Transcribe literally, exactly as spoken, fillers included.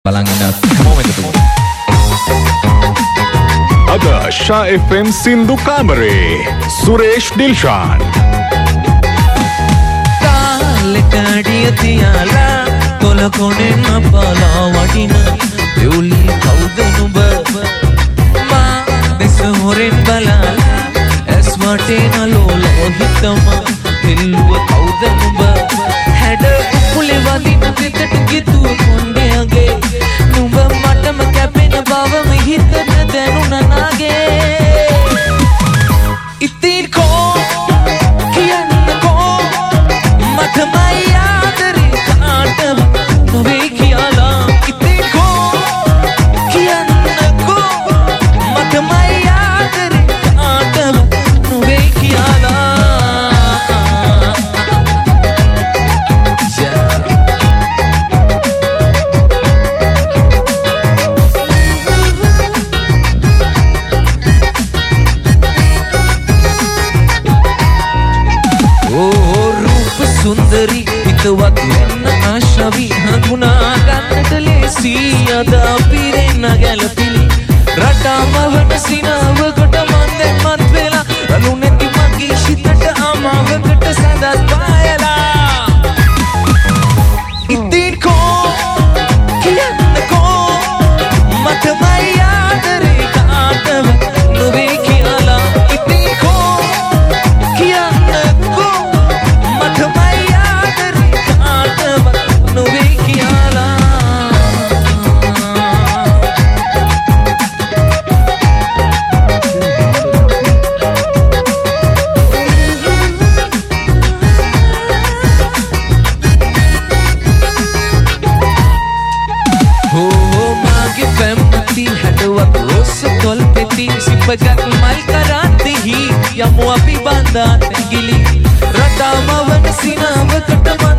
බලන් ඉන්න හැමෝම එකතු වෙමු. අද ෂා එෆ් එම් සින්දු කාමරේ සුරේෂ් දිල්ෂාන් තාලකඩිය තියාලා කොල කොණෙන් අපලා වටින දෙවුලි කවුද නුඹ මා දෙස හොරෙන් බලලා ඇස් වටේ නලෝලෝ හිතම දෙල්ලුව කවුද නුඹ හැඩ උකුලේ වදින දෙකට ගිතුව කොණ්ඩයගේ නුඹ මටම කැපෙන බවම හිතට දැනුණා නාගේ ඉතින් කෝ කියන්නකෝ මටමයි ආදරේ කාටම නොවේ කියලා ඉතින් කෝ කියන්නකෝ මටමයි ආදරේ කාටම නොවේ කියලා सुंदरी हितवत वेन्न आशावी हंगुना गन्नट लेसी अद අපිරේ නගැලපිලි රටාමවන සිනවකට මන්දෙන් මත් වෙලා රළු නැති මගේ සිතට අමාවකට සදත් පායලා ඉතින් කෝ කියන්නකෝ මටමයි ආදරේ කාටම නොවේ කියලා ඉතින් කෝ කියන්නකෝ सिपगत मल कराते ही यमु अपि बांधा तंगिली रटामवन सिनावकट